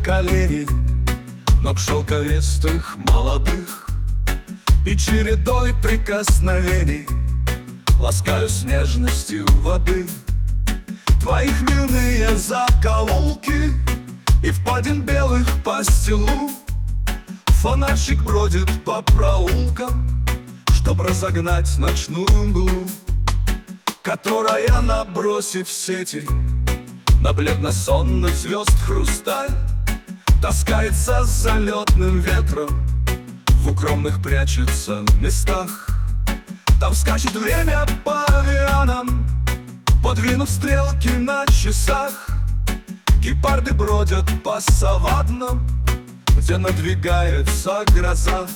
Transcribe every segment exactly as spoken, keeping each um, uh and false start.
поколений, ног шелковистых молодых, и чередой прикосновений ласкаю с нежностью воды. Твои хмельные закоулки и впадин белых по стелу. Фонарщик бродит по проулкам, чтоб разогнать ночную мглу, которая, набросив сети на бледно-сонных звезд хрусталь, таскается с залетным ветром, в укромных прячется местах. Там скачет время по авианам, подвинув стрелки на часах. Гепарды бродят по саваннам, где надвигается гроза.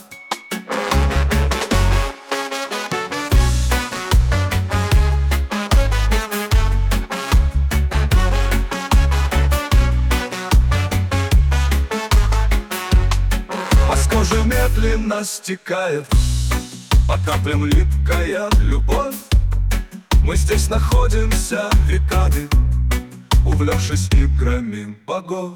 По коже медленно стекает по каплям липкая любовь. Мы здесь находимся веками, увлекшись играми богов.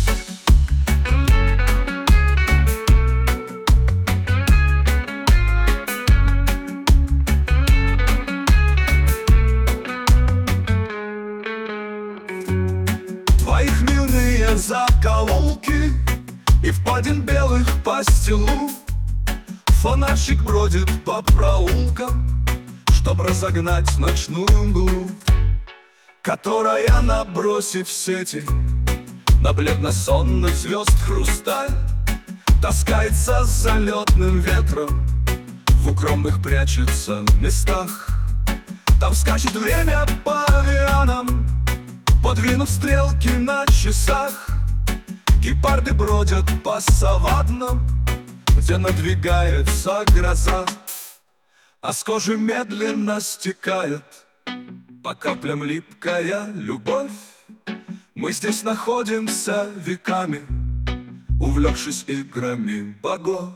Твои хмельные закоулки и впадин белых по стелу. Фонарщик бродит по проулкам, чтоб разогнать ночную мглу, которая, набросив сети на бледно-сонных звезд хрусталь, таскается с залетным ветром, в укромных прячется местах. Там скачет время по авианам, подвинув стрелки на часах. Гепарды бродят по саваннам, где надвигается гроза. А с кожи медленно стекает по каплям липкая любовь. Мы здесь находимся веками, увлекшись играми богов.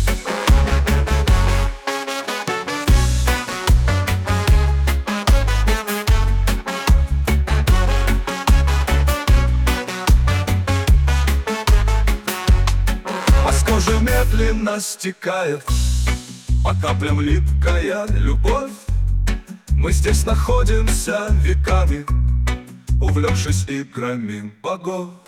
А с кожи медленно стекает по каплям липкая любовь. Мы здесь находимся веками, увлекшись играми богов.